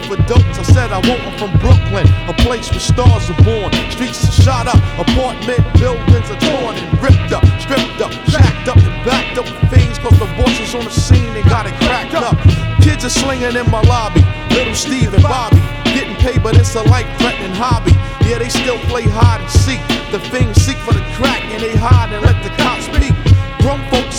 for dopes. I said I want one from Brooklyn, a place where stars are born. Streets are shot up, apartment buildings are torn and ripped up, stripped up, shacked up and backed up with fiends. Cause the bosses on the scene, they got it cracked up. Kids are slinging in my lobby, little Steve and Bobby, getting paid, but it's a life-threatening hobby. Yeah, they still play hide and seek. The fiends seek for the crack and they hide and let the cops peek. Grown folks